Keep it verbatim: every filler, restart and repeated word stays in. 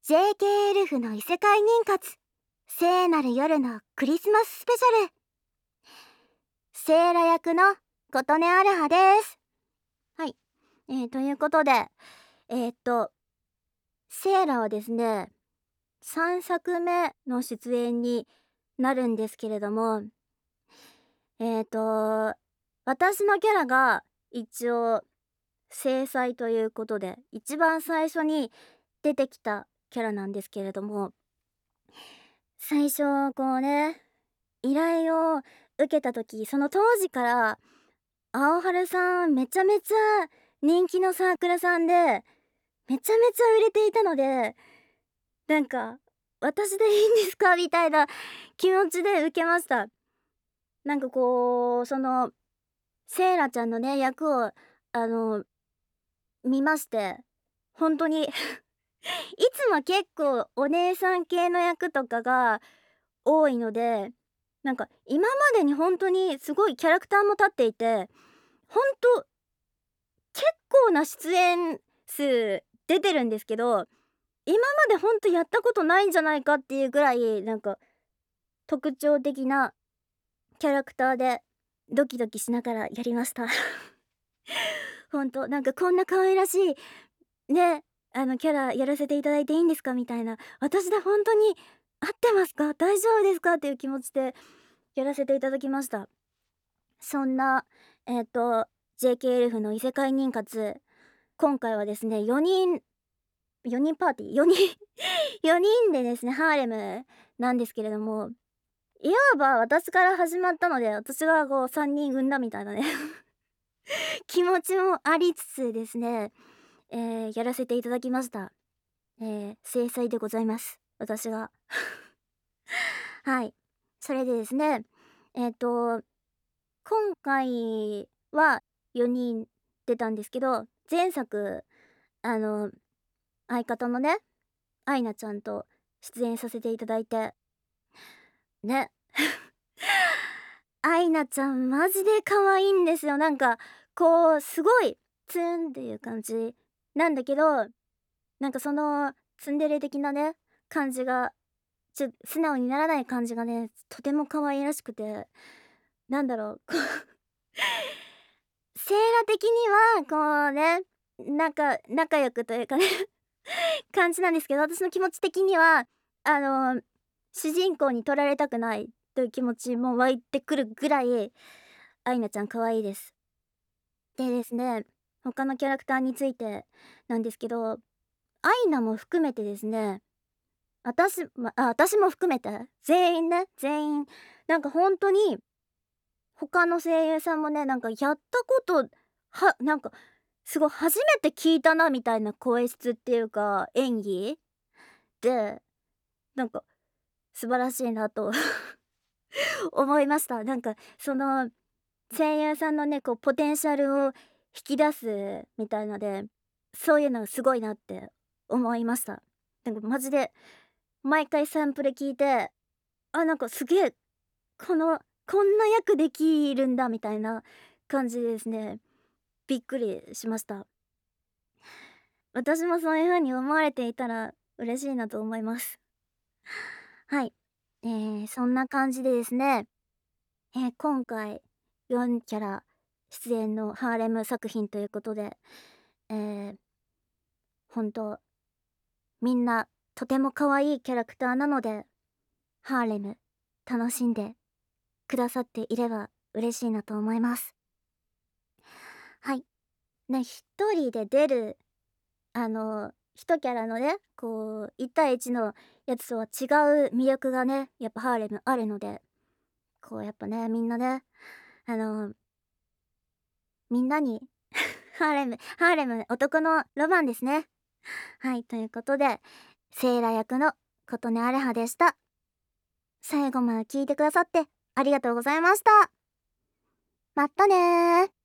ジェーケー エルフの異世界妊活聖なる夜のクリスマススペシャル。セーラ役の琴音アルハです。はい、えー、ということでえー、っとセーラはですねさんさくめの出演になるんですけれども、えー、っと私のキャラが一応正妻ということで一番最初に出てきたキャラなんですけれども、最初こうね依頼を受けた時、その当時から青春さんめちゃめちゃ人気のサークルさんでめちゃめちゃ売れていたので、なんか私でいいんですかみたいな気持ちで受けました。なんかこうそのセイラちゃんのね役をあの見まして、本当にいつも結構お姉さん系の役とかが多いので、なんか今までに本当にすごいキャラクターも立っていて、本当結構な出演数出てるんですけど、今までほんとやったことないんじゃないかっていうぐらいなんか特徴的なキャラクターでドキドキしながらやりました。ほんとなんかこんな可愛らしいね、あのキャラやらせていただいていいんですかみたいな、私でほんとに合ってますか大丈夫ですかっていう気持ちでやらせていただきました。そんなえっと ジェーケー エルフの異世界妊活、今回はですねよにんよにんパーティーよにんよにんでですねハーレムなんですけれども、いわば私から始まったので私がこうさんにん産んだみたいなね気持ちもありつつですね、えー、やらせていただきました。えー、正妻でございます私がはい、それでですねえっと今回はよにん出たんですけど、前作あの相方のねアイナちゃんと出演させていただいてねアイナちゃんマジで可愛いんですよ。なんかこうすごいツンっていう感じなんだけど、なんかそのツンデレ的なね感じがちょ素直にならない感じがねとても可愛らしくて、なんだろうこうセーラ的にはこうね仲仲良くというかね感じなんですけど、私の気持ち的にはあの主人公に取られたくないという気持ちも湧いてくるぐらいアイナちゃん可愛いです。でですね、他のキャラクターについてなんですけど、アイナも含めてですね、私まあ私も含めて全員ね全員なんか本当に他の声優さんもねなんかやったことはなんかすごい初めて聞いたなみたいな声質っていうか演技で、なんか素晴らしいなと思いました。なんかその声優さんのねこうポテンシャルを引き出すみたいので、そういうのがすごいなって思いました。なんかマジで毎回サンプル聞いて、あなんかすげえこのこんな役できるんだみたいな感じでですねびっくりしました。私もそういう風に思われていたら嬉しいなと思います。はい、えー、そんな感じでですね、えー、今回よんキャラ出演のハーレム作品ということで、えー、本当みんなとても可愛いキャラクターなので、ハーレム楽しんでくださっていれば嬉しいなと思います。はいね、一人で出るあの一キャラのねこういち対いちのやつとは違う魅力がねやっぱハーレムあるので、こうやっぱねみんなねあのみんなにハーレムハーレム男のロマンですね。はい、ということでセイラ役の琴音アレハでした。最後まで聞いてくださってありがとうございました。またね。